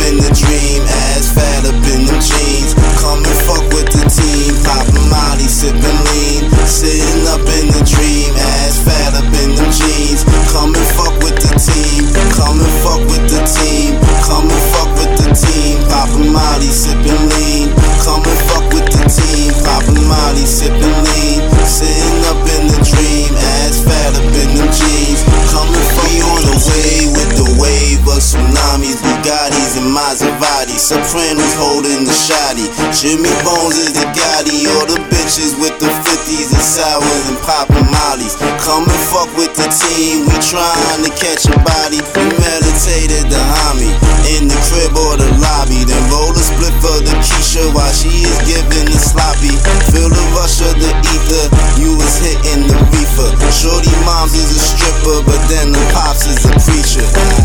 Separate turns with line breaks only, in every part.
in the dream, ass fat up in them jeans. Come and fuck with the team, poppin' Molly, sippin' lean. Sitting up in the dream, ass fat up in them jeans. Come and fuck with the team, come and fuck with the team. Come and fuck with the team, poppin' Molly, sippin' lean. Come and fuck with the team, poppin' Molly, sippin' lean. Sitting up in the dream, ass fat up in them jeans. Come and fuck. We on the way with the wave of tsunamis, Bugattis and Maseratis. Sopranos holding the shotty. Jimmy Bones is the Gotti. All the bitches with the 50s and sours and poppin' mollies. Come and fuck with the team, we trying to catch a body. We meditated the homie in the crib or the lobby. Then roll a split for the Keisha while she is giving the sloppy. Feel the rush of the ether, you was hitting the reefer. Shorty moms is a stripper, but then the pops is a preacher.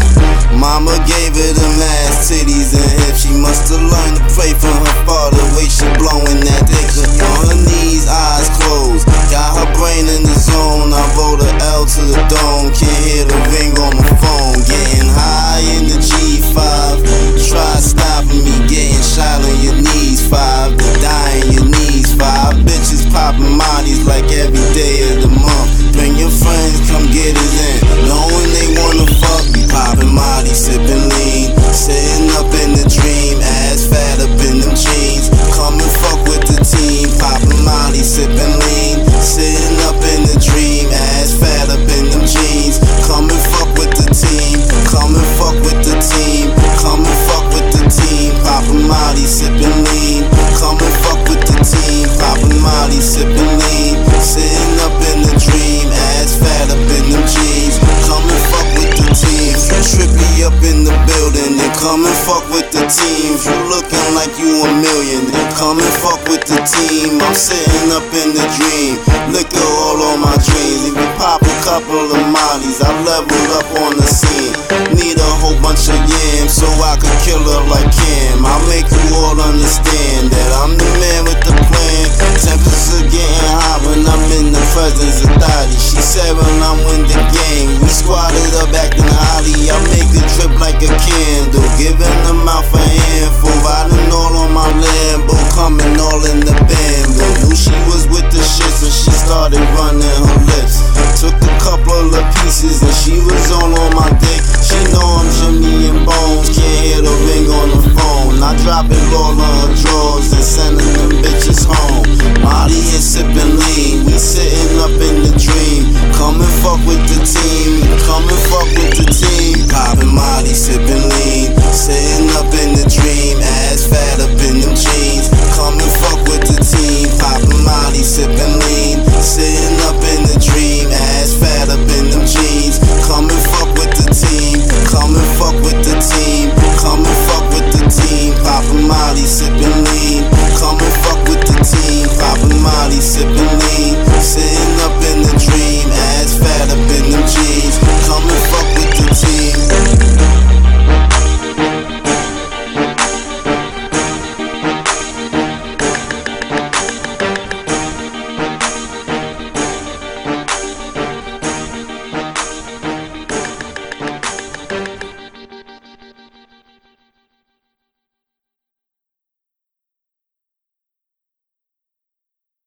Mama gave her them ass titties and hips. She must've learned to pray for her father. Way she blowing that dick on her knees, eyes closed. Got her brain in the zone. I rolled a L to the dome. Can't hear the ring on my phone. Getting high in the G5. Try stopping me, getting shot on your knees. 5, dying your knees. 5 bitches popping mollies like every day of the month. Bring your friends, come get it in. Knowing they wanna fuck, we poppin' molly, sippin' lean. Sitting up in the dream, ass fat up in them jeans. Come and fuck with the team, poppin' molly, sippin' lean. Sitting up in the dream, ass fat up in them jeans. Come and fuck with the team, come and fuck with the team. Come and fuck with the team, poppin' molly, sippin' lean. Come and fuck with the team, poppin' molly, sippin' lean. Sitting up in the dream, ass fat up in them jeans. Come and fuck with the team. Trippy up in the building, then come and fuck with the team. You looking like you a million, then come and fuck with the team. I'm sitting up in the dream, liquor all on my dreams. If you pop a couple of mollies, I leveled up on the scene. Need a whole bunch of yams so I could kill her like Cam. I'll make you all understand that I'm the man with the plan. Tempers are getting hot when I'm in the presence of Thotty. She said when I'm in the game, we squatted up acting holly. I